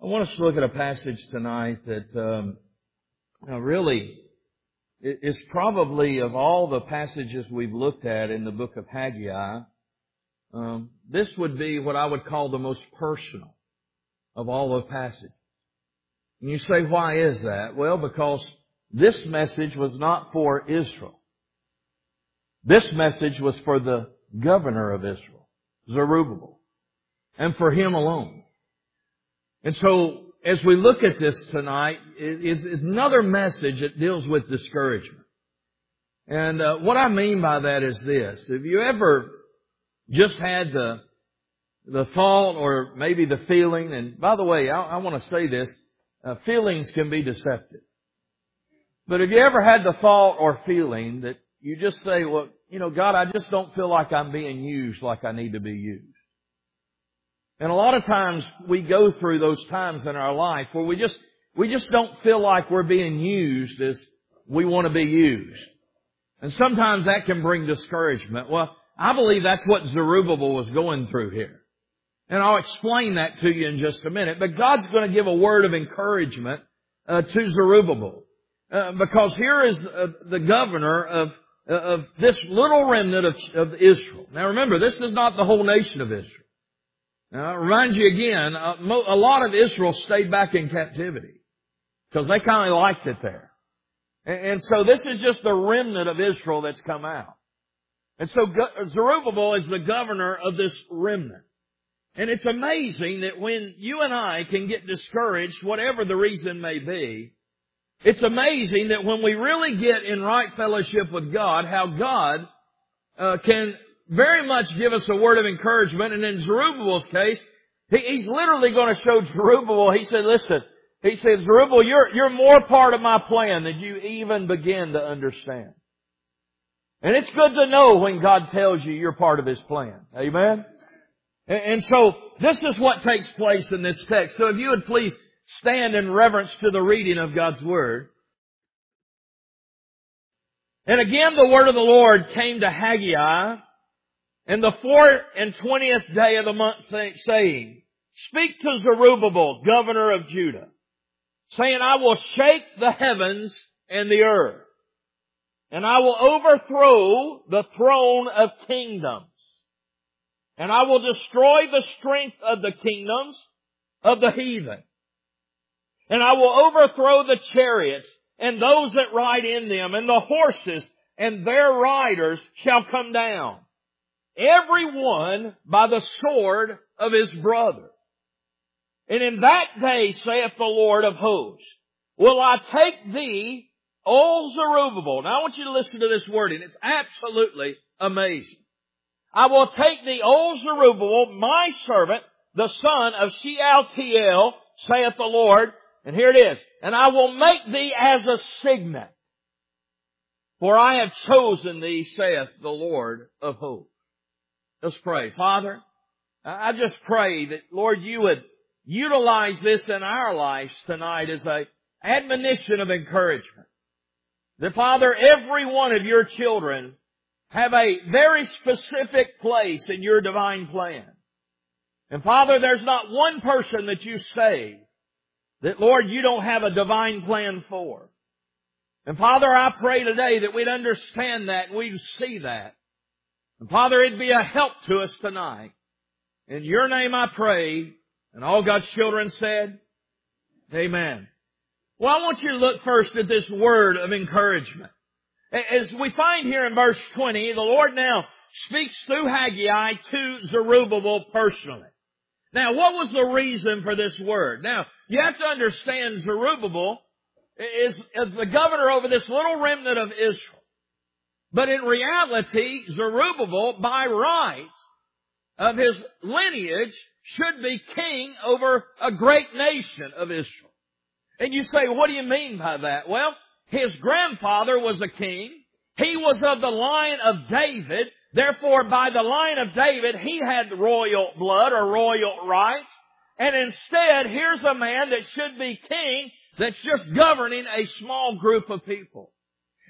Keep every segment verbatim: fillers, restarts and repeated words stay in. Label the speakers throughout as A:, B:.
A: I want us to look at a passage tonight that um, really is probably, of all the passages we've looked at in the book of Haggai, um, this would be what I would call the most personal of all the passages. And you say, why is that? Well, because this message was not for Israel. This message was for the governor of Israel, Zerubbabel, and for him alone. And so, as we look at this tonight, it's another message that deals with discouragement. And uh, what I mean by that is this. Have you ever just had the the thought or maybe the feeling, and by the way, I, I want to say this, uh, feelings can be deceptive. But have you ever had the thought or feeling that you just say, well, you know, God, I just don't feel like I'm being used like I need to be used? And a lot of times we go through those times in our life where we just, we just don't feel like we're being used as we want to be used. And sometimes that can bring discouragement. Well, I believe that's what Zerubbabel was going through here. And I'll explain that to you in just a minute. But God's going to give a word of encouragement uh, to Zerubbabel. Uh, because here is uh, the governor of, uh, of this little remnant of, of Israel. Now remember, this is not the whole nation of Israel. Now, I remind you again, uh, mo- a lot of Israel stayed back in captivity because they kind of liked it there. And, and so this is just the remnant of Israel that's come out. And so Go- Zerubbabel is the governor of this remnant. And it's amazing that when you and I can get discouraged, whatever the reason may be, it's amazing that when we really get in right fellowship with God, how God uh, can very much give us a word of encouragement. And in Zerubbabel's case, he, he's literally going to show Zerubbabel, he said, listen, he said, Zerubbabel, you're, you're more part of my plan than you even begin to understand. And it's good to know when God tells you you're part of His plan. Amen? And, and so, this is what takes place in this text. So if you would please stand in reverence to the reading of God's Word. And again, the word of the Lord came to Haggai, in the fourth and twentieth day of the month, saying, Speak to Zerubbabel, governor of Judah, saying, I will shake the heavens and the earth, and I will overthrow the throne of kingdoms, and I will destroy the strength of the kingdoms of the heathen, and I will overthrow the chariots and those that ride in them, and the horses and their riders shall come down, every one by the sword of his brother. And in that day, saith the Lord of hosts, will I take thee, O Zerubbabel. Now I want you to listen to this wording. It's absolutely amazing. I will take thee, O Zerubbabel, my servant, the son of Shealtiel, saith the Lord. And here it is. And I will make thee as a signet. For I have chosen thee, saith the Lord of hosts. Let's pray. Father, I just pray that, Lord, you would utilize this in our lives tonight as an admonition of encouragement. That, Father, every one of your children have a very specific place in your divine plan. And, Father, there's not one person that you save that, Lord, you don't have a divine plan for. And, Father, I pray today that we'd understand that and we'd see that. And Father, it'd be a help to us tonight. In your name I pray. And all God's children said, Amen. Well, I want you to look first at this word of encouragement. As we find here in verse twenty, the Lord now speaks through Haggai to Zerubbabel personally. Now, what was the reason for this word? Now, you have to understand Zerubbabel is, is the governor over this little remnant of Israel. But in reality, Zerubbabel, by right of his lineage, should be king over a great nation of Israel. And you say, what do you mean by that? Well, his grandfather was a king. He was of the line of David. Therefore, by the line of David, he had royal blood or royal rights. And instead, here's a man that should be king that's just governing a small group of people.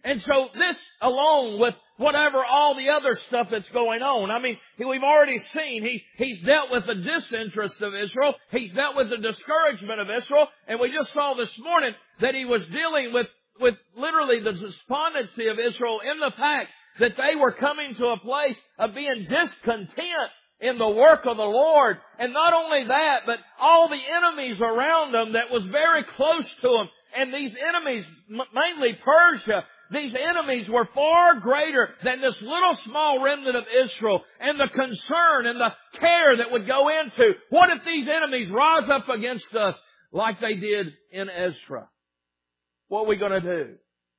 A: And so this, along with whatever all the other stuff that's going on, I mean, we've already seen he, he's dealt with the disinterest of Israel. He's dealt with the discouragement of Israel. And we just saw this morning that he was dealing with, with literally the despondency of Israel in the fact that they were coming to a place of being discontent in the work of the Lord. And not only that, but all the enemies around them that was very close to them. And these enemies, mainly Persia, these enemies were far greater than this little small remnant of Israel, and the concern and the care that would go into, what if these enemies rise up against us like they did in Ezra? What are we going to do?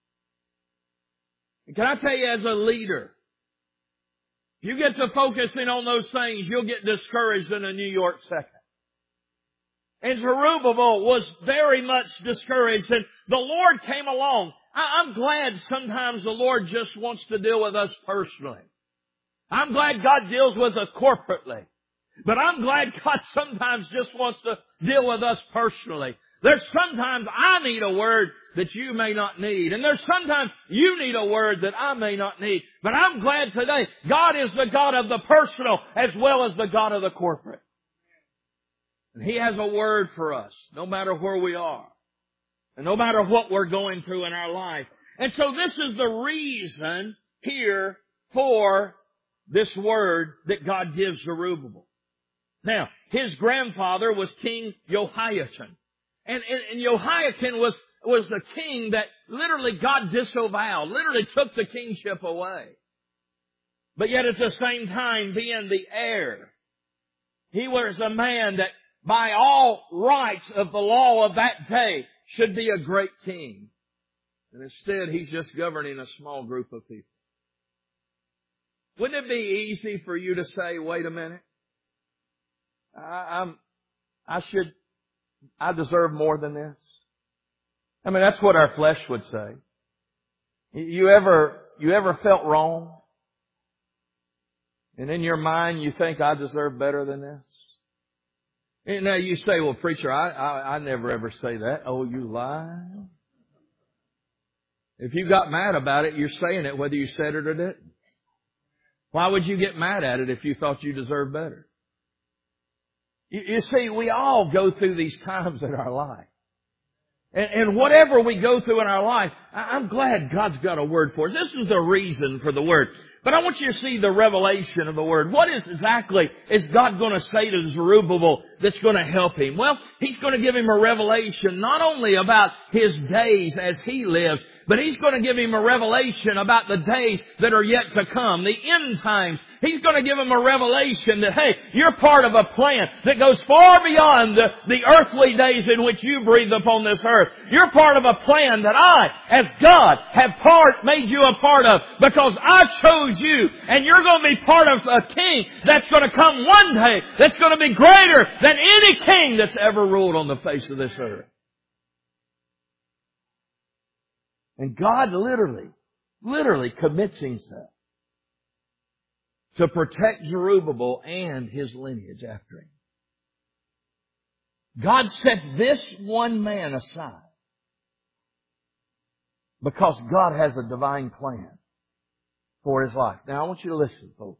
A: And can I tell you, as a leader, if you get to focusing on those things, you'll get discouraged in a New York second. And Zerubbabel was very much discouraged, and the Lord came along. I'm glad sometimes the Lord just wants to deal with us personally. I'm glad God deals with us corporately. But I'm glad God sometimes just wants to deal with us personally. There's sometimes I need a word that you may not need. And there's sometimes you need a word that I may not need. But I'm glad today God is the God of the personal as well as the God of the corporate. And He has a word for us no matter where we are. And no matter what we're going through in our life. And so this is the reason here for this word that God gives Zerubbabel. Now, his grandfather was King Jehoiachin. And, and, and Jehoiachin was, was the king that literally God disavowed, literally took the kingship away. But yet at the same time being the heir, he was a man that by all rights of the law of that day should be a great king. And instead, he's just governing a small group of people. Wouldn't it be easy for you to say, wait a minute, I, I'm, I should, I deserve more than this? I mean, that's what our flesh would say. You ever, you ever felt wrong? And in your mind, you think, I deserve better than this? And now you say, well, preacher, I, I, I never ever say that. Oh, you lie. If you got mad about it, you're saying it whether you said it or didn't. Why would you get mad at it if you thought you deserved better? You, you see, we all go through these times in our life. And, and whatever we go through in our life, I, I'm glad God's got a word for us. This is the reason for the word. But I want you to see the revelation of the word. What is exactly is God going to say to Zerubbabel that's going to help him? Well, He's going to give him a revelation not only about his days as he lives, but He's going to give him a revelation about the days that are yet to come, the end times. He's going to give him a revelation that, hey, you're part of a plan that goes far beyond the, the earthly days in which you breathe upon this earth. You're part of a plan that I, as God, have part, made you a part of because I chose you. And you're going to be part of a king that's going to come one day that's going to be greater than any king that's ever ruled on the face of this earth. And God literally, literally commits Himself to protect Zerubbabel and his lineage after him. God sets this one man aside because God has a divine plan for his life. Now I want you to listen, folks.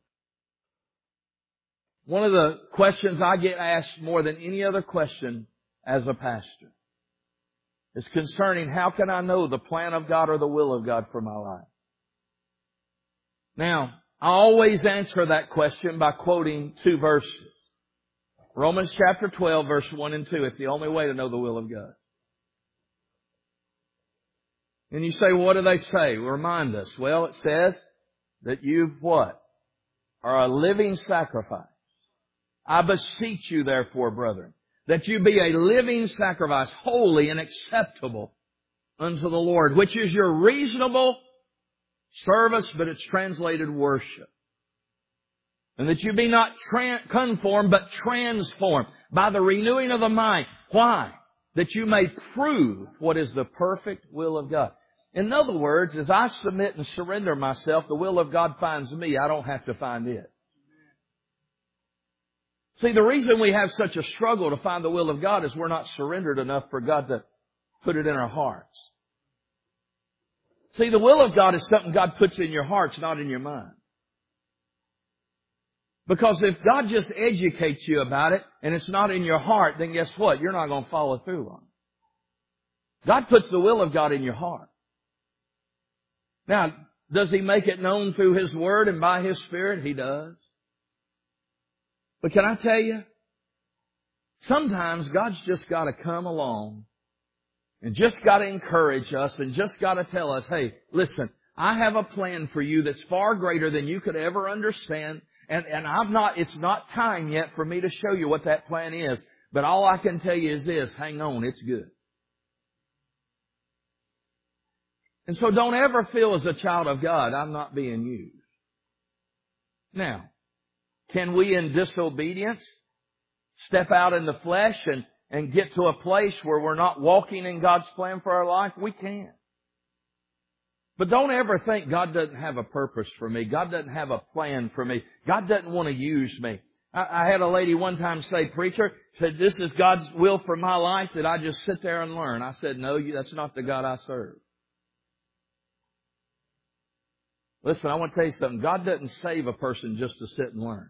A: One of the questions I get asked more than any other question as a pastor is concerning how can I know the plan of God or the will of God for my life? Now, I always answer that question by quoting two verses. Romans chapter twelve, verse one and two. It's the only way to know the will of God. And you say, well, what do they say? Remind us. Well, it says that you what? Are a living sacrifice. I beseech you, therefore, brethren, that you be a living sacrifice, holy and acceptable unto the Lord, which is your reasonable service, but it's translated worship. And that you be not tra- conformed, but transformed by the renewing of the mind. Why? That you may prove what is the perfect will of God. In other words, as I submit and surrender myself, the will of God finds me. I don't have to find it. See, the reason we have such a struggle to find the will of God is we're not surrendered enough for God to put it in our hearts. See, the will of God is something God puts in your hearts, not in your mind. Because if God just educates you about it and it's not in your heart, then guess what? You're not going to follow through on it. God puts the will of God in your heart. Now, does He make it known through His Word and by His Spirit? He does. But can I tell you, sometimes God's just got to come along and just got to encourage us and just got to tell us, hey, listen, I have a plan for you that's far greater than you could ever understand. And, and I'm not, it's not time yet for me to show you what that plan is. But all I can tell you is this, hang on, it's good. And so don't ever feel as a child of God, I'm not being used. Now, can we in disobedience step out in the flesh and, and get to a place where we're not walking in God's plan for our life? We can. But don't ever think God doesn't have a purpose for me. God doesn't have a plan for me. God doesn't want to use me. I, I had a lady one time say, preacher, said, this is God's will for my life, that I just sit there and learn. I said, no, that's not the God I serve. Listen, I want to tell you something. God doesn't save a person just to sit and learn.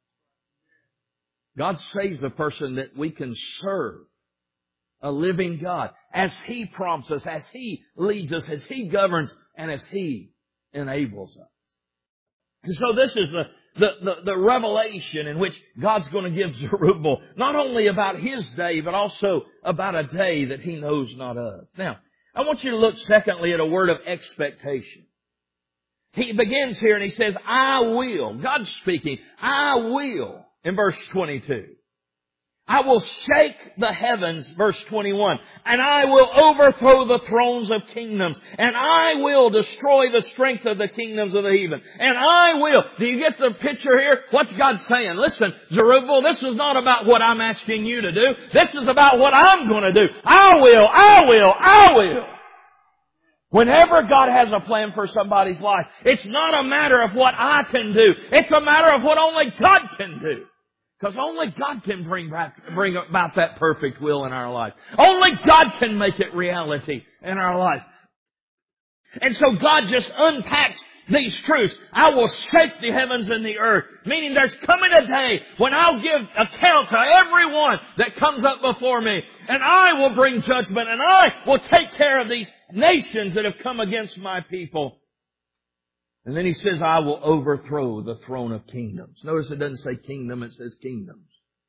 A: God saves a person that we can serve a living God as He prompts us, as He leads us, as He governs, and as He enables us. And so this is the, the, the, the revelation in which God's going to give Zerubbabel, not only about his day, but also about a day that he knows not of. Now, I want you to look secondly at a word of expectation. He begins here and he says, I will. God's speaking. I will. In verse twenty-two. I will shake the heavens, verse twenty-one, and I will overthrow the thrones of kingdoms, and I will destroy the strength of the kingdoms of the heathen. And I will. Do you get the picture here? What's God saying? Listen, Zerubbabel, this is not about what I'm asking you to do. This is about what I'm going to do. I will, I will, I will. Whenever God has a plan for somebody's life, it's not a matter of what I can do. It's a matter of what only God can do. Because only God can bring back, bring about that perfect will in our life. Only God can make it reality in our life. And so God just unpacks these truths. I will shake the heavens and the earth. Meaning there's coming a day when I'll give account to everyone that comes up before me. And I will bring judgment. And I will take care of these nations that have come against my people. And then he says, I will overthrow the throne of kingdoms. Notice it doesn't say kingdom, it says kingdoms.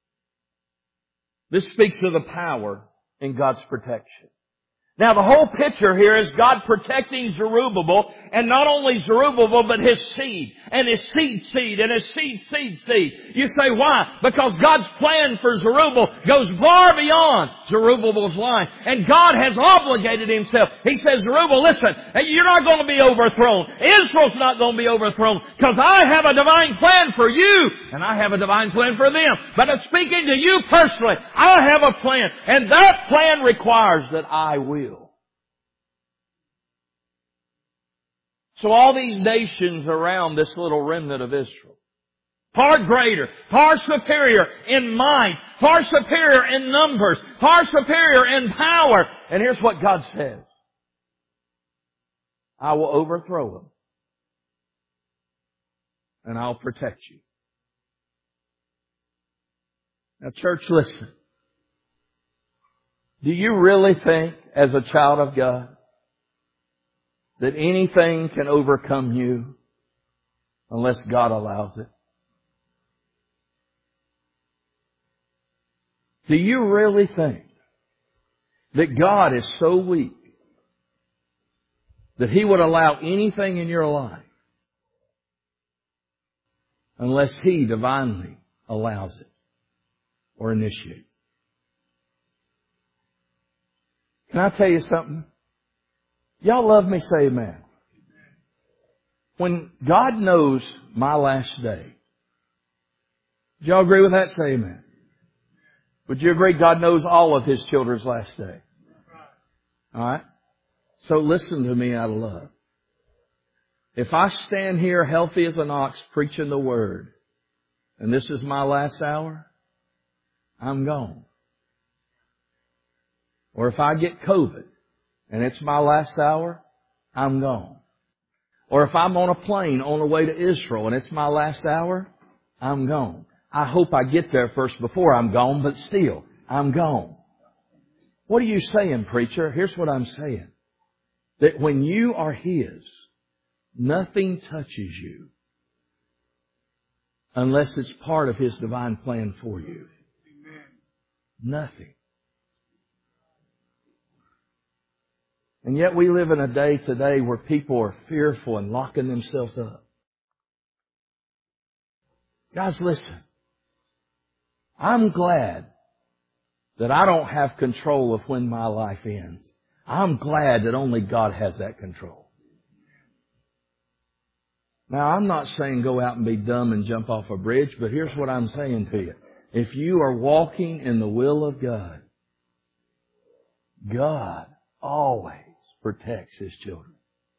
A: This speaks of the power in God's protection. Now the whole picture here is God protecting Zerubbabel, and not only Zerubbabel, but his seed, and his seed seed, and his seed seed seed. You say, why? Because God's plan for Zerubbabel goes far beyond Zerubbabel's line. And God has obligated Himself. He says, Zerubbabel, listen, you're not going to be overthrown. Israel's not going to be overthrown, because I have a divine plan for you, and I have a divine plan for them. But I'm speaking to you personally. I have a plan, and that plan requires that I will. So all these nations around this little remnant of Israel, far greater, far superior in might, far superior in numbers, far superior in power. And here's what God says. I will overthrow them. And I'll protect you. Now church, listen. Do you really think, as a child of God, that anything can overcome you unless God allows it? Do you really think that God is so weak that He would allow anything in your life unless He divinely allows it or initiates it? Can I tell you something? Y'all love me, say amen. When God knows my last day, do y'all agree with that? Say amen. Would you agree God knows all of His children's last day? Alright? So listen to me out of love. If I stand here healthy as an ox preaching the Word, and this is my last hour, I'm gone. Or if I get COVID, and it's my last hour,
B: I'm gone. Or if I'm on a plane on the way to Israel and it's my last hour, I'm gone. I hope I get there first before I'm gone, but still, I'm gone. What are you saying, preacher? Here's what I'm saying. That when you are His, nothing touches you unless it's part of His divine plan for you. Nothing. And yet we live in a day today where people are fearful and locking themselves up. Guys, listen. I'm glad that I don't have control of when my life ends. I'm glad that only God has that control. Now, I'm not saying go out and be dumb and jump off a bridge, but here's what I'm saying to you. If you are walking in the will of God, God always protects His children.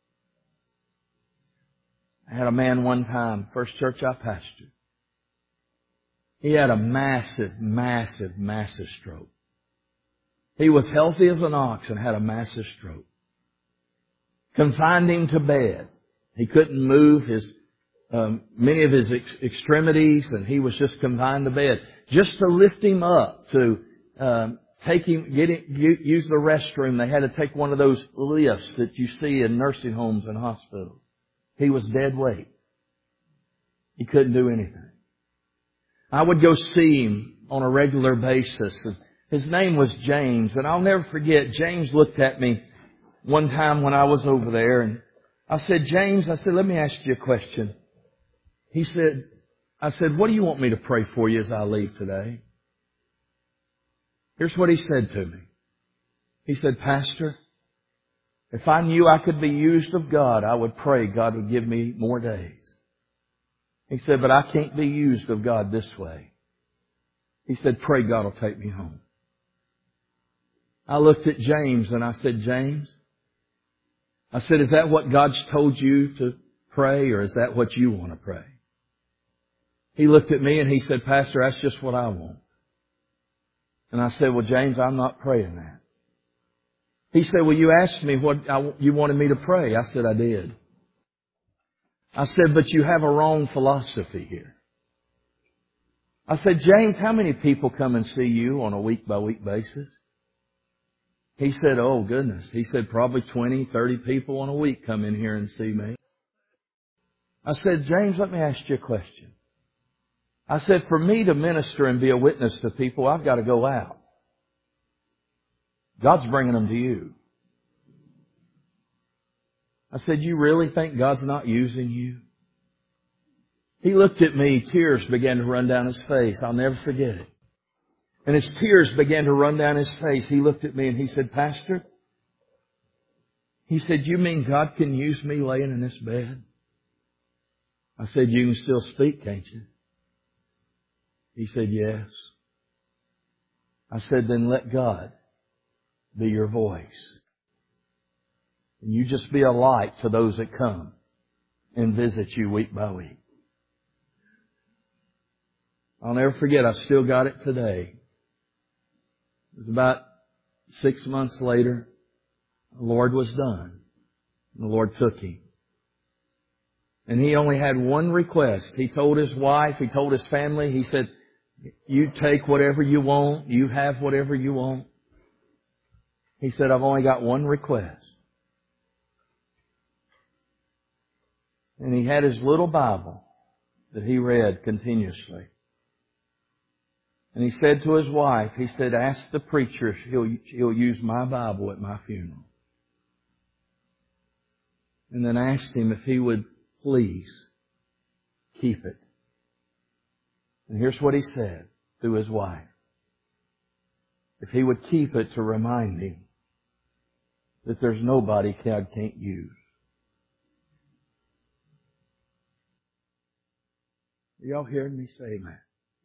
B: I had a man one time, first church I pastored. He had a massive, massive, massive stroke. He was healthy as an ox and had a massive stroke. Confined him to bed. He couldn't move his um, many of his ex- extremities, and he was just confined to bed. Just to lift him up, to um, take him, get him, use the restroom, they had to take one of those lifts that you see in nursing homes and hospitals. He was dead weight. He couldn't do anything. I would go see him on a regular basis. His name was James, and I'll never forget, James looked at me one time when I was over there, and I said, James, I said, let me ask you a question. He said, I said, what do you want me to pray for you as I leave today? Here's what he said to me. He said, Pastor, if I knew I could be used of God, I would pray God would give me more days. He said, but I can't be used of God this way. He said, pray God will take me home. I looked at James and I said, James, I said, is that what God's told you to pray, or is that what you want to pray? He looked at me and he said, Pastor, that's just what I want. And I said, well, James, I'm not praying that. He said, well, you asked me what I, you wanted me to pray. I said, I did. I said, but you have a wrong philosophy here. I said, James, how many people come and see you on a week-by-week basis? He said, oh, goodness. He said, probably twenty, thirty people on a week come in here and see me. I said, James, let me ask you a question. I said, for me to minister and be a witness to people, I've got to go out. God's bringing them to you. I said, you really think God's not using you? He looked at me, tears began to run down his face. I'll never forget it. And as tears began to run down his face, he looked at me and he said, Pastor, he said, you mean God can use me laying in this bed? I said, you can still speak, can't you? He said, yes. I said, then let God be your voice. And you just be a light to those that come and visit you week by week. I'll never forget, I still got it today. It was about six months later. The Lord was done. And the Lord took him. And he only had one request. He told his wife, he told his family, he said, you take whatever you want, you have whatever you want. He said, I've only got one request. And he had his little Bible that he read continuously. And he said to his wife, he said, ask the preacher if he'll, he'll use my Bible at my funeral. And then asked him if he would please keep it. And here's what he said to his wife. If he would keep it to remind him that there's nobody God can't use. Are y'all hearing me say that?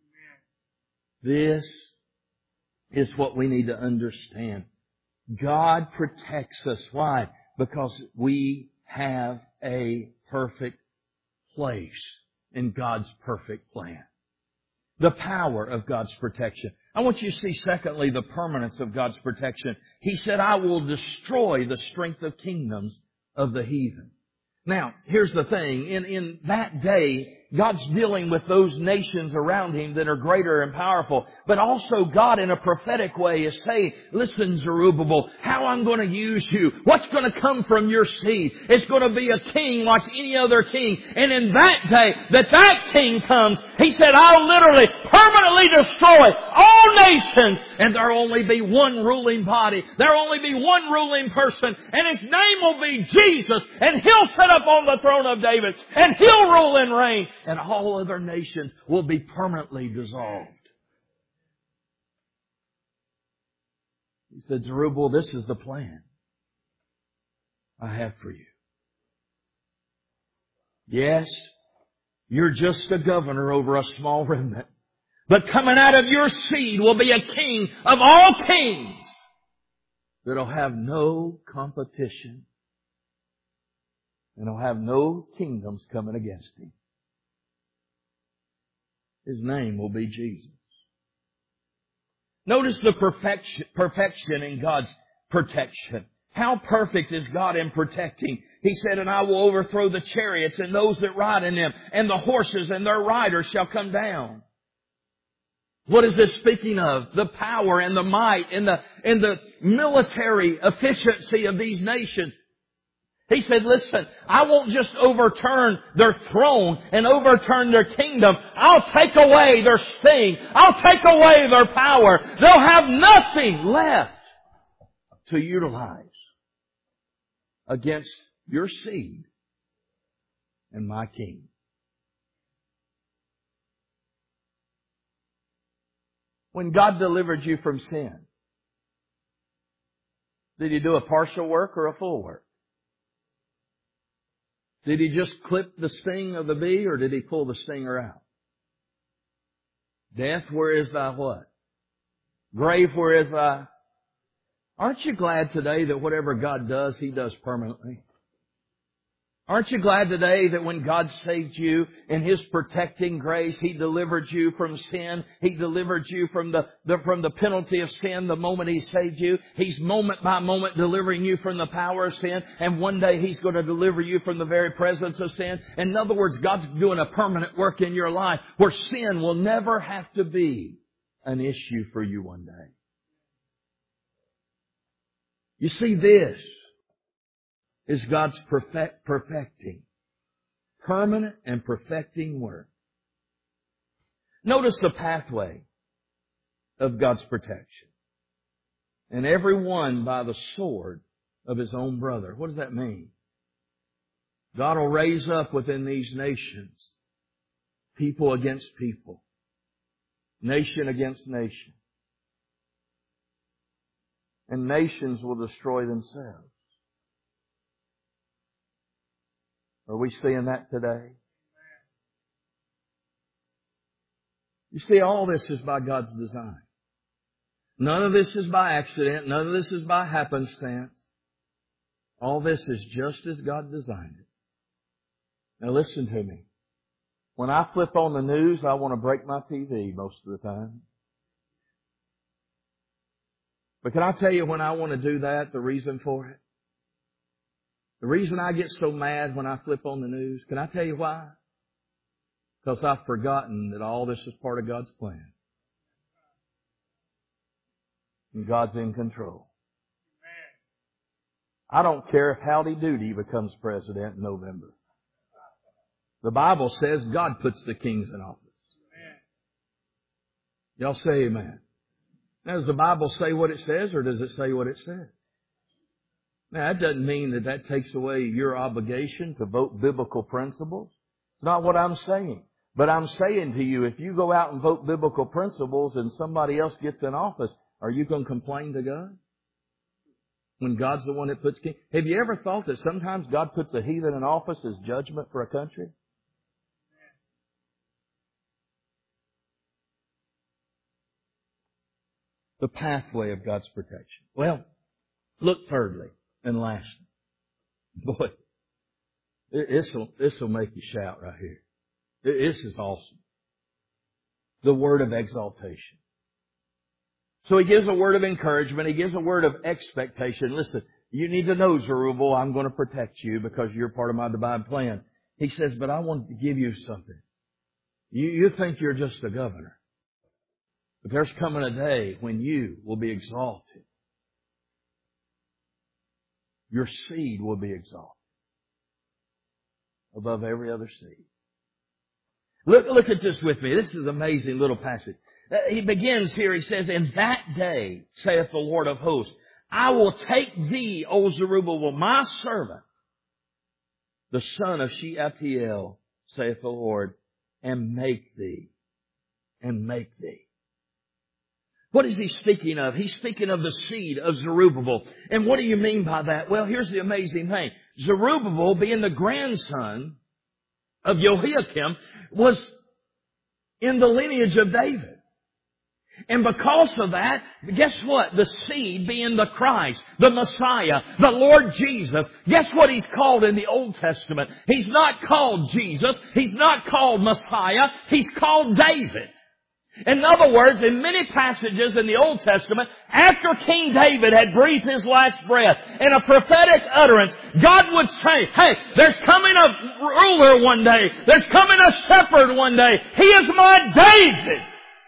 B: This is what we need to understand. God protects us. Why? Because we have a perfect place in God's perfect plan. The power of God's protection. I want you to see, secondly, the permanence of God's protection. He said, I will destroy the strength of kingdoms of the heathen. Now, here's the thing. In, in that day, God's dealing with those nations around Him that are greater and powerful. But also God in a prophetic way is saying, listen, Zerubbabel, how I'm going to use you. What's going to come from your seed? It's going to be a king like any other king. And in that day that that king comes, He said, I'll literally permanently destroy all nations. And there'll only be one ruling body. There'll only be one ruling person. And His name will be Jesus. And He'll sit up on the throne of David. And He'll rule and reign. And all other nations will be permanently dissolved. He said, Zerubbabel, this is the plan I have for you. Yes, you're just a governor over a small remnant. But coming out of your seed will be a king of all kings that'll have no competition and will have no kingdoms coming against him. His name will be Jesus. Notice the perfection, perfection in God's protection. How perfect is God in protecting? He said, and I will overthrow the chariots and those that ride in them, and the horses and their riders shall come down. What is this speaking of? The power and the might and the, and the military efficiency of these nations. He said, listen, I won't just overturn their throne and overturn their kingdom. I'll take away their sting. I'll take away their power. They'll have nothing left to utilize against your seed and my king. When God delivered you from sin, did He do a partial work or a full work? Did He just clip the sting of the bee, or did He pull the stinger out? Death, where is thy what? Grave, where is thy... Aren't you glad today that whatever God does, He does permanently? Aren't you glad today that when God saved you in His protecting grace, He delivered you from sin. He delivered you from the, the, from the penalty of sin the moment He saved you. He's moment by moment delivering you from the power of sin. And one day He's going to deliver you from the very presence of sin. In other words, God's doing a permanent work in your life where sin will never have to be an issue for you one day. You see, this is God's perfect, perfecting, permanent and perfecting work. Notice the pathway of God's protection. And every one by the sword of his own brother. What does that mean? God will raise up within these nations people against people, nation against nation. And nations will destroy themselves. Are we seeing that today? You see, all this is by God's design. None of this is by accident. None of this is by happenstance. All this is just as God designed it. Now listen to me. When I flip on the news, I want to break my T V most of the time. But can I tell you when I want to do that, the reason for it? The reason I get so mad when I flip on the news, can I tell you why? Because I've forgotten that all this is part of God's plan. And God's in control. I don't care if Howdy Doody becomes president in November. The Bible says God puts the kings in office. Y'all say amen. Now, does the Bible say what it says, or does it say what it says? Now, that doesn't mean that that takes away your obligation to vote biblical principles. It's not what I'm saying. But I'm saying to you, if you go out and vote biblical principles and somebody else gets in office, are you going to complain to God? When God's the one that puts king. Have you ever thought that sometimes God puts a heathen in office as judgment for a country? The pathway of God's protection. Well, look thirdly and lastly. Boy, this will, this will make you shout right here. This is awesome. The word of exaltation. So He gives a word of encouragement. He gives a word of expectation. Listen, You need to know, Zerubbabel, I'm going to protect you because you're part of my divine plan. He says, but I want to give you something. You, you think you're just a governor. But there's coming a day when you will be exalted. Your seed will be exalted above every other seed. Look, look at this with me. This is an amazing little passage. He begins here, he says, in that day, saith the Lord of hosts, I will take thee, O Zerubbabel, my servant, the son of Shealtiel, saith the Lord, and make thee, and make thee. What is he speaking of? He's speaking of the seed of Zerubbabel. And what do you mean by that? Well, here's the amazing thing. Zerubbabel, being the grandson of Jehoiakim, was in the lineage of David. And because of that, guess what? The seed being the Christ, the Messiah, the Lord Jesus. Guess what He's called in the Old Testament? He's not called Jesus. He's not called Messiah. He's called David. In other words, in many passages in the Old Testament, after King David had breathed his last breath, in a prophetic utterance, God would say, hey, there's coming a ruler one day. There's coming a shepherd one day. He is my David.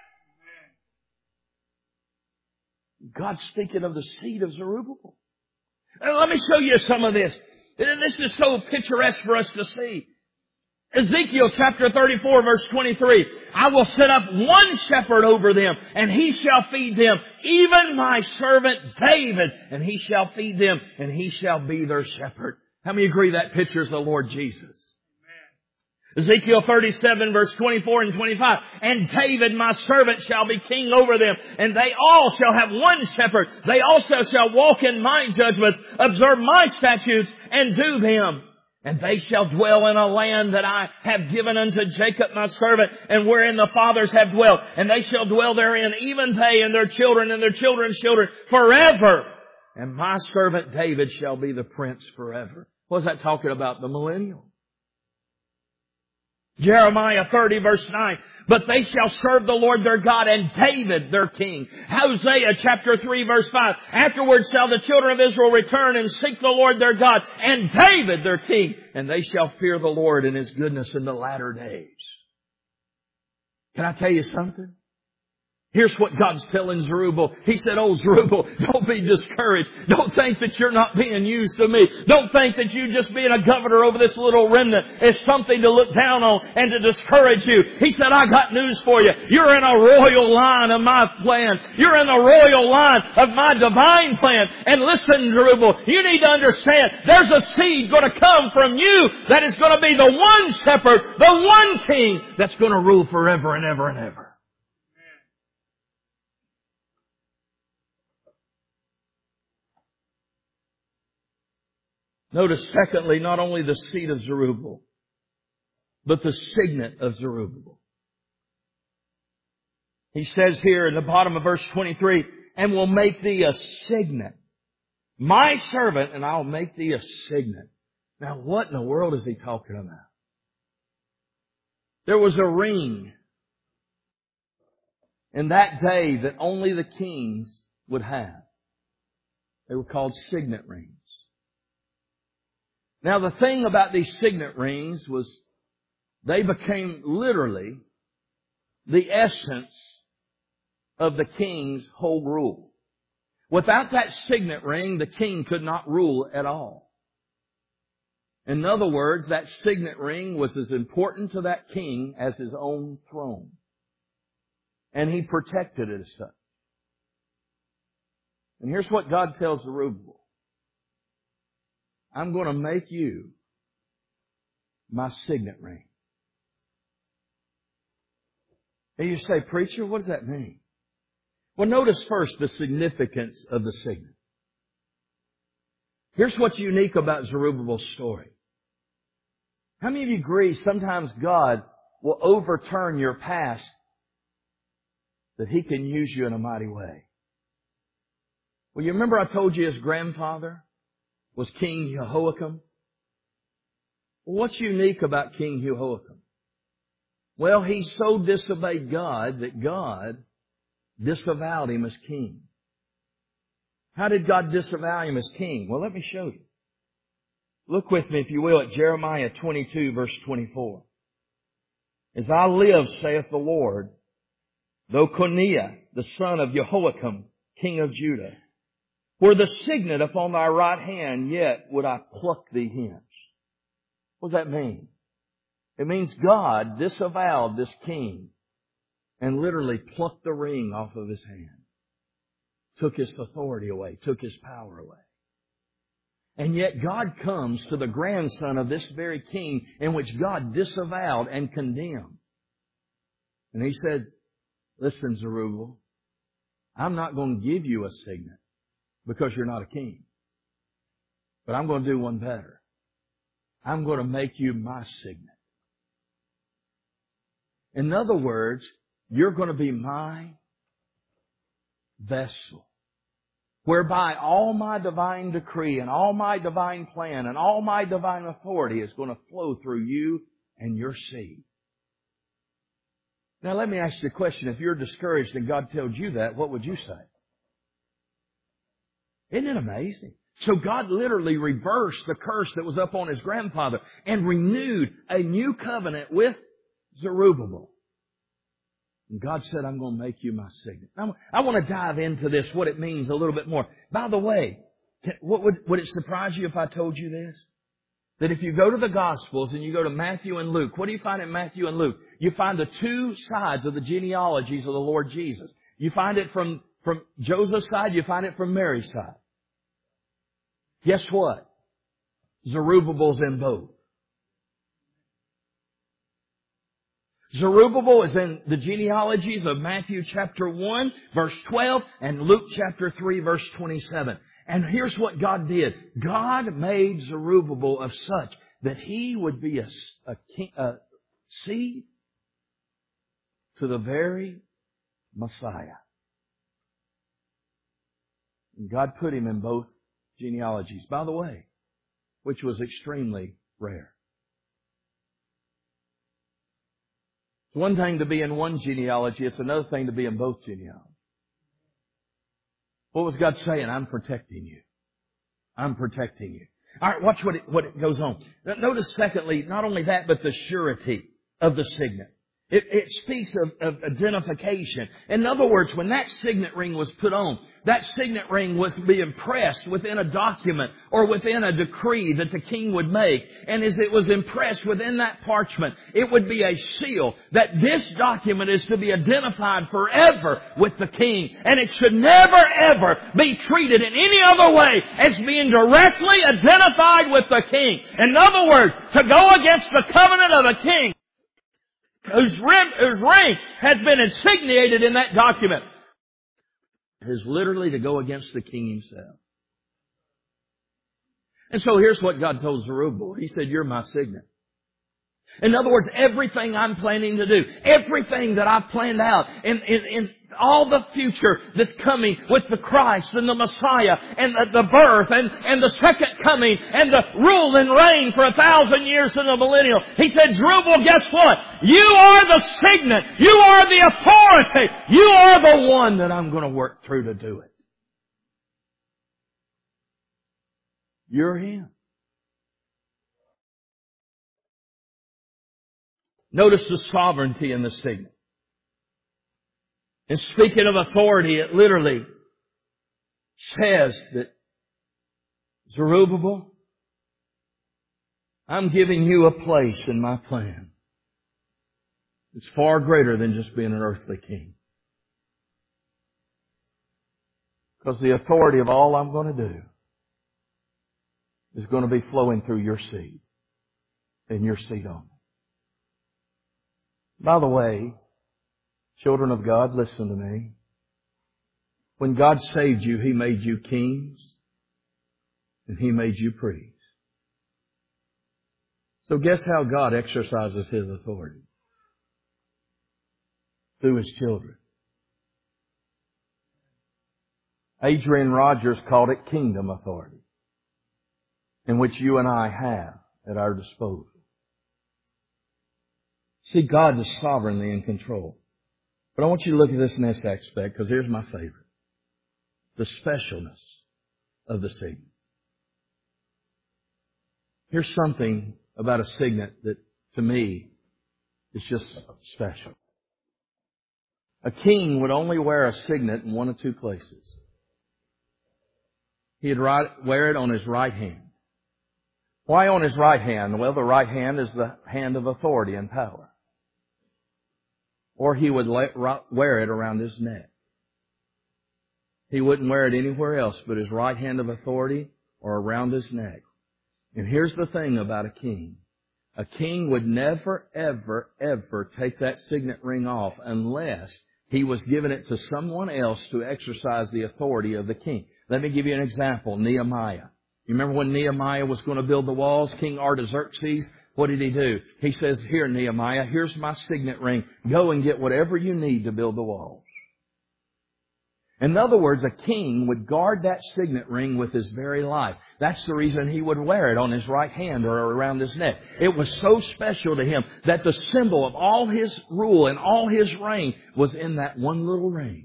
B: God's speaking of the seed of Zerubbabel. And let me show you some of this. This is so picturesque for us to see. Ezekiel chapter thirty-four verse twenty-three. I will set up one shepherd over them, and he shall feed them, even my servant David, and he shall feed them, and he shall be their shepherd. How many agree that pictures the Lord Jesus? Ezekiel thirty-seven verse twenty-four and twenty-five. And David my servant shall be king over them, and they all shall have one shepherd. They also shall walk in my judgments, observe my statutes, and do them. And they shall dwell in a land that I have given unto Jacob my servant, and wherein the fathers have dwelt. And they shall dwell therein, even they and their children and their children's children, forever. And my servant David shall be the prince forever. What's that talking about? The millennial. Jeremiah thirty verse nine. But they shall serve the Lord their God, and David their king. Hosea chapter three verse five. Afterwards shall the children of Israel return and seek the Lord their God, and David their king. And they shall fear the Lord and His goodness in the latter days. Can I tell you something? Here's what God's telling Zerubbabel. He said, oh, Zerubbabel, don't be discouraged. Don't think that you're not being used of me. Don't think that you just being a governor over this little remnant is something to look down on and to discourage you. He said, I got news for you. You're in a royal line of my plan. You're in the royal line of my divine plan. And listen, Zerubbabel, you need to understand there's a seed going to come from you that is going to be the one shepherd, the one king that's going to rule forever and ever and ever. Notice, secondly, not only the seed of Zerubbabel, but the signet of Zerubbabel. He says here in the bottom of verse twenty-three, and will make thee a signet. My servant, and I'll make thee a signet. Now, what in the world is he talking about? There was a ring in that day that only the kings would have. They were called signet rings. Now, the thing about these signet rings was they became literally the essence of the king's whole rule. Without that signet ring, the king could not rule at all. In other words, that signet ring was as important to that king as his own throne. And he protected it as such. And here's what God tells Zerubbabel. I'm going to make you my signet ring. And you say, preacher, what does that mean? Well, notice first the significance of the signet. Here's what's unique about Zerubbabel's story. How many of you agree sometimes God will overturn your past that He can use you in a mighty way? Well, you remember I told you his grandfather was King Jehoiakim? Well, what's unique about King Jehoiakim? Well, he so disobeyed God that God disavowed him as king. How did God disavow him as king? Well, let me show you. Look with me, if you will, at Jeremiah twenty-two, verse twenty-four. As I live, saith the Lord, though Coniah, the son of Jehoiakim, king of Judah, were the signet upon thy right hand, yet would I pluck thee hence. What does that mean? It means God disavowed this king and literally plucked the ring off of his hand. Took his authority away, took his power away. And yet God comes to the grandson of this very king in which God disavowed and condemned. And he said, listen, Zerubbabel, I'm not going to give you a signet because you're not a king. But I'm going to do one better. I'm going to make you my signet. In other words, you're going to be my vessel, whereby all my divine decree and all my divine plan and all my divine authority is going to flow through you and your seed. Now let me ask you a question. If you're discouraged and God tells you that, what would you say? Isn't it amazing? So God literally reversed the curse that was up on his grandfather and renewed a new covenant with Zerubbabel. And God said, I'm going to make you my signet. Now, I want to dive into this, what it means a little bit more. By the way, what would, would it surprise you if I told you this? That if you go to the Gospels and you go to Matthew and Luke, what do you find in Matthew and Luke? You find the two sides of the genealogies of the Lord Jesus. You find it from, from Joseph's side, you find it from Mary's side. Guess what? Zerubbabel's in both. Zerubbabel is in the genealogies of Matthew chapter one, verse twelve, and Luke chapter three, verse twenty-seven. And here's what God did. God made Zerubbabel of such that he would be a, a, king, a seed to the very Messiah. And God put him in both genealogies, by the way, which was extremely rare. It's one thing to be in one genealogy. It's another thing to be in both genealogies. What was God saying? I'm protecting you. I'm protecting you. All right, watch what it, what it goes on. Notice, secondly, not only that, but the surety of the signet. It, it speaks of, of identification. In other words, when that signet ring was put on, that signet ring would be impressed within a document or within a decree that the king would make. And as it was impressed within that parchment, it would be a seal that this document is to be identified forever with the king. And it should never ever be treated in any other way as being directly identified with the king. In other words, to go against the covenant of the king, whose ring, whose ring has been insigniated in that document, is literally to go against the king himself. And so here's what God told Zerubbabel. He said, you're my signet. In other words, everything I'm planning to do, everything that I've planned out in, in, in all the future that's coming with the Christ and the Messiah and the, the birth and, and the second coming and the rule and reign for a thousand years in the millennial. He said, Zerubbabel, guess what? You are the signet. You are the authority. You are the one that I'm going to work through to do it. You're Him. Notice the sovereignty in the signet. And speaking of authority, it literally says that, Zerubbabel, I'm giving you a place in my plan. It's far greater than just being an earthly king. Because the authority of all I'm going to do is going to be flowing through your seed and your seed only. By the way, children of God, listen to me. When God saved you, He made you kings and He made you priests. So guess how God exercises His authority? Through His children. Adrian Rogers called it kingdom authority, in which you and I have at our disposal. See, God is sovereignly in control. But I want you to look at this next aspect, because here's my favorite. The specialness of the signet. Here's something about a signet that, to me, is just special. A king would only wear a signet in one of two places. He'd wear it on his right hand. Why on his right hand? Well, the right hand is the hand of authority and power. Or he would wear it around his neck. He wouldn't wear it anywhere else but his right hand of authority or around his neck. And here's the thing about a king. A king would never, ever, ever take that signet ring off unless he was giving it to someone else to exercise the authority of the king. Let me give you an example. Nehemiah. You remember when Nehemiah was going to build the walls? King Artaxerxes, what did he do? He says, here, Nehemiah, here's my signet ring. Go and get whatever you need to build the walls. In other words, a king would guard that signet ring with his very life. That's the reason he would wear it on his right hand or around his neck. It was so special to him that the symbol of all his rule and all his reign was in that one little ring.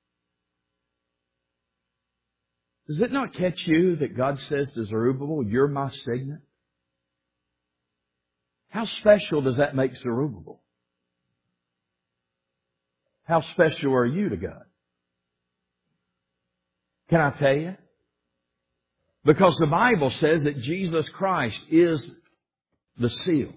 B: Does it not catch you that God says to Zerubbabel, you're my signet? How special does that make Zerubbabel? How special are you to God? Can I tell you? Because the Bible says that Jesus Christ is the seal.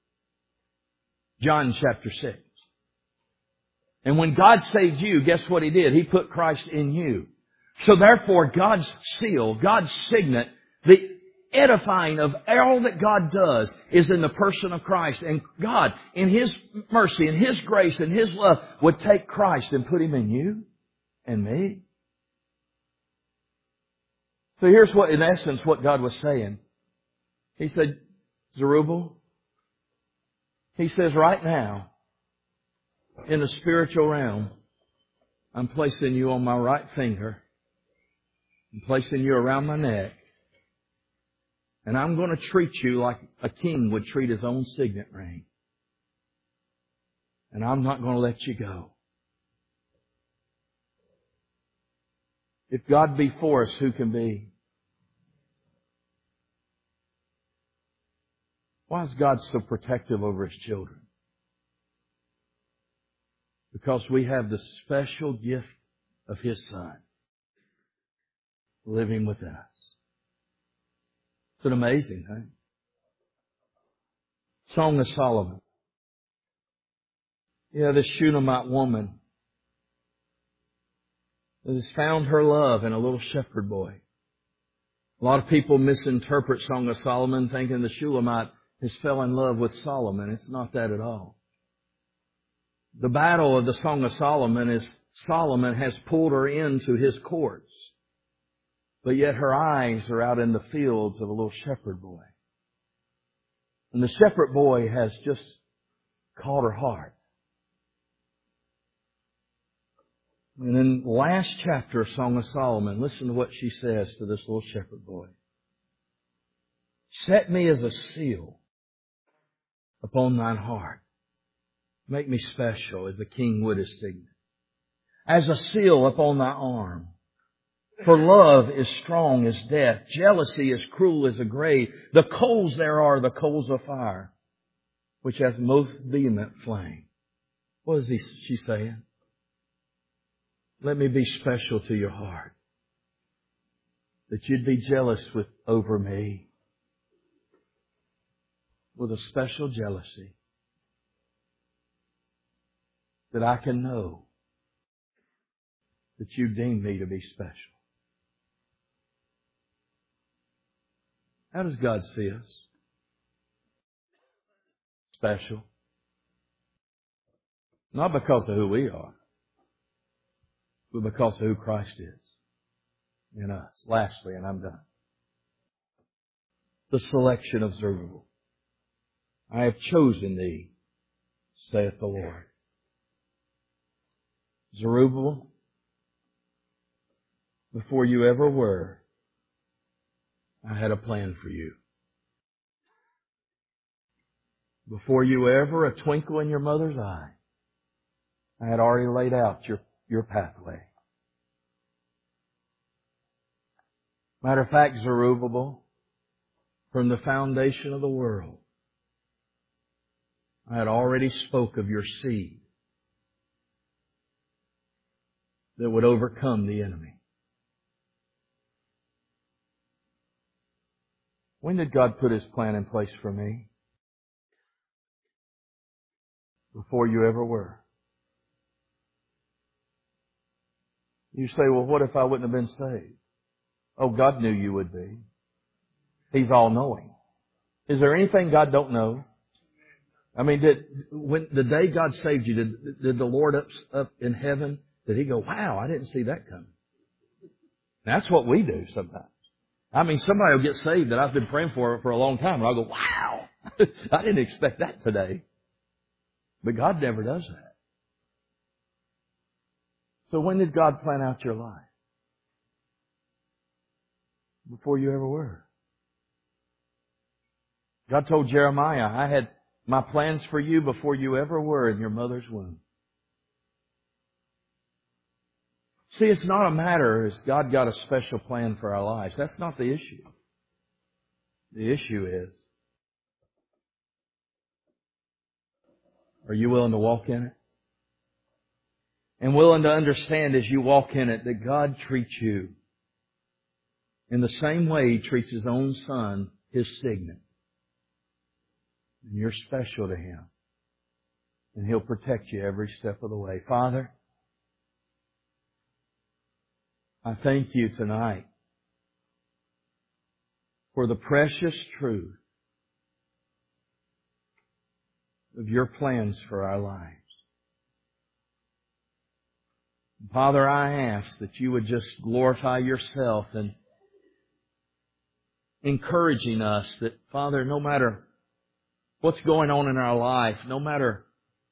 B: John chapter six. And when God saved you, guess what He did? He put Christ in you. So therefore, God's seal, God's signet, the edifying of all that God does is in the person of Christ. And God, in His mercy and His grace and His love, would take Christ and put Him in you and me. So here's what, in essence, what God was saying. He said, Zerubbabel, He says right now, in the spiritual realm, I'm placing you on my right finger. I'm placing you around my neck. And I'm going to treat you like a king would treat his own signet ring. And I'm not going to let you go. If God be for us, who can be? Why is God so protective over His children? Because we have the special gift of His Son living within us. It's an amazing thing. Song of Solomon. Yeah, this Shunammite woman that has found her love in a little shepherd boy. A lot of people misinterpret Song of Solomon thinking the Shulamite has fell in love with Solomon. It's not that at all. The battle of the Song of Solomon is Solomon has pulled her into his courts. But yet her eyes are out in the fields of a little shepherd boy. And the shepherd boy has just caught her heart. And in the last chapter of Song of Solomon, listen to what she says to this little shepherd boy. Set me as a seal upon thine heart. Make me special as the king would his signet. As a seal upon thy arm. For love is strong as death. Jealousy is cruel as a grave. The coals there are the coals of fire, which hath most vehement flame. What is he, she saying? Let me be special to your heart. That you'd be jealous with over me. With a special jealousy. That I can know that you deem me to be special. How does God see us? Special. Not because of who we are, but because of who Christ is in us. Lastly, and I'm done. The selection of Zerubbabel. I have chosen thee, saith the Lord. Zerubbabel, before you ever were, I had a plan for you. Before you were ever a twinkle in your mother's eye, I had already laid out your, your pathway. Matter of fact, Zerubbabel, from the foundation of the world, I had already spoke of your seed that would overcome the enemy. When did God put His plan in place for me? Before you ever were. You say, well, what if I wouldn't have been saved? Oh, God knew you would be. He's all-knowing. Is there anything God don't know? I mean, did when the day God saved you, did, did the Lord up, up in heaven, did He go, wow, I didn't see that coming? That's what we do sometimes. I mean, somebody will get saved that I've been praying for for a long time, and I'll go, wow, I didn't expect that today. But God never does that. So when did God plan out your life? Before you ever were. God told Jeremiah, I had my plans for you before you ever were in your mother's womb. See, it's not a matter as God got a special plan for our lives. That's not the issue. The issue is, are you willing to walk in it? And willing to understand as you walk in it that God treats you in the same way He treats His own Son, His signet. And you're special to Him. And He'll protect you every step of the way. Father, I thank You tonight for the precious truth of Your plans for our lives. Father, I ask that You would just glorify Yourself in encouraging us that, Father, no matter what's going on in our life, no matter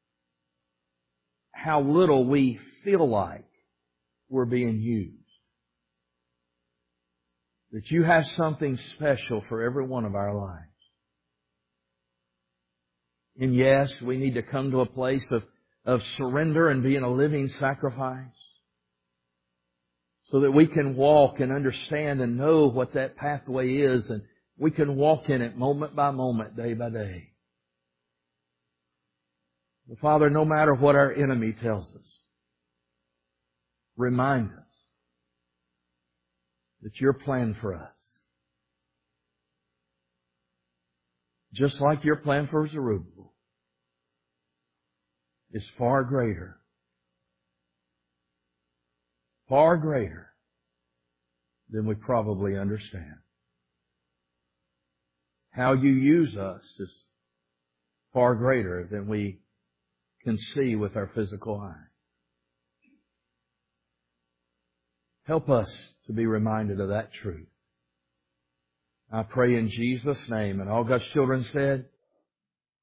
B: how little we feel like we're being used, that You have something special for every one of our lives. And yes, we need to come to a place of, of surrender and being a living sacrifice so that we can walk and understand and know what that pathway is, and we can walk in it moment by moment, day by day. But Father, no matter what our enemy tells us, remind us that Your plan for us, just like Your plan for Zerubbabel, is far greater, far greater than we probably understand. How You use us is far greater than we can see with our physical eye. Help us to be reminded of that truth. I pray in Jesus' name. And all God's children said,